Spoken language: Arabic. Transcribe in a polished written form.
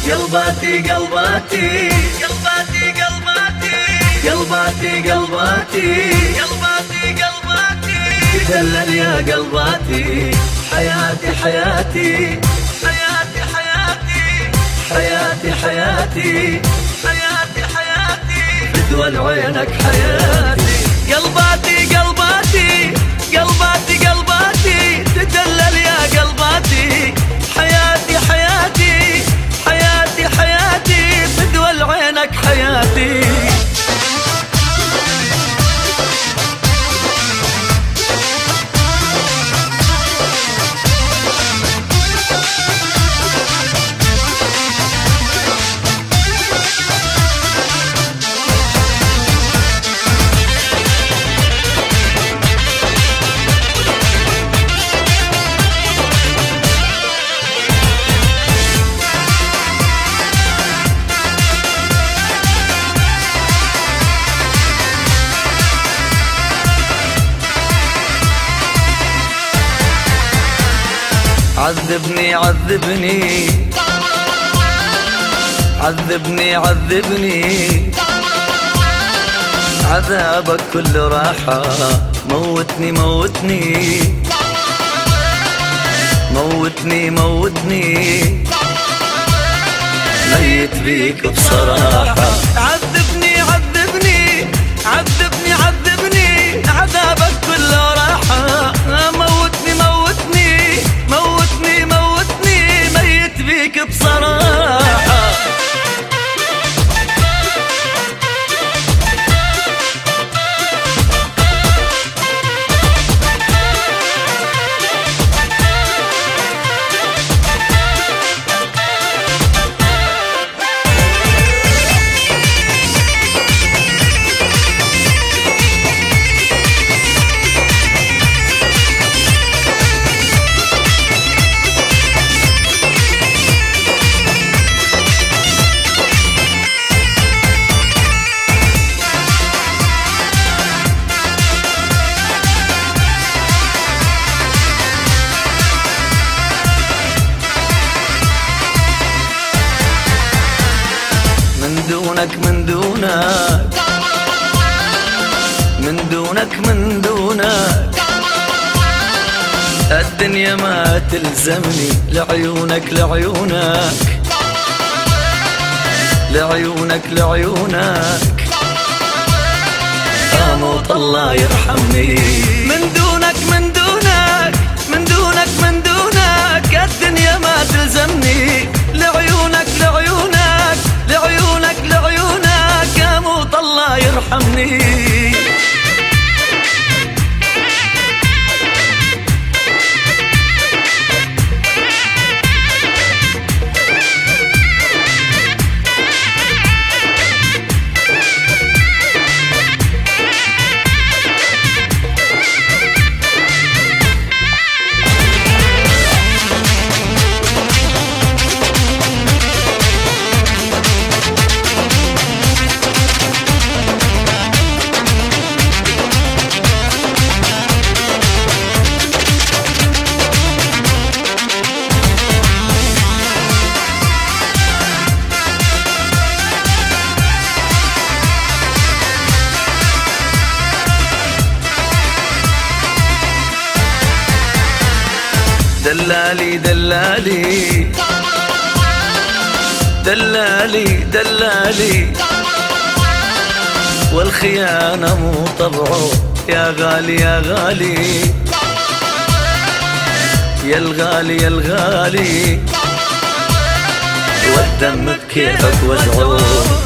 قلباتي قلباتي قلباتي قلباتي قلباتي قلباتي قلباتي قلباتي تدلل يا قلباتي حياتي حياتي حياتي حياتي حياتي حياتي حياتي حياتي بدول عينك حياتي قلباتي قلباتي قلباتي قلباتي تدلل يا قلباتي حياتي حياتي حياتي حياتي بدول عينك حياتي عذبني عذبني عذبني عذبني عذابك كله راحة موتني موتني موتني موتني ميت بيك بصراحة عذبني عذبني عذبني عذبني عذابك كله راحة موتني موتني موتني موتني ميت بيك بصراحة من دونك من دونك من دونك الدنيا ما تلزمني لعيونك لعيونك لعيونك لعيونك اموت الله يرحمني من دونك من دونك من دونك من دونك الدنيا ما تلزمني لعيونك لعيونك لعيونك لعيونك اموت الله يرحمني دلالي دلالي دلالي دلالي والخيانة مو طبعه يا غالي يا غالي يا الغالي يا الغالي والدم بكيفك وزعه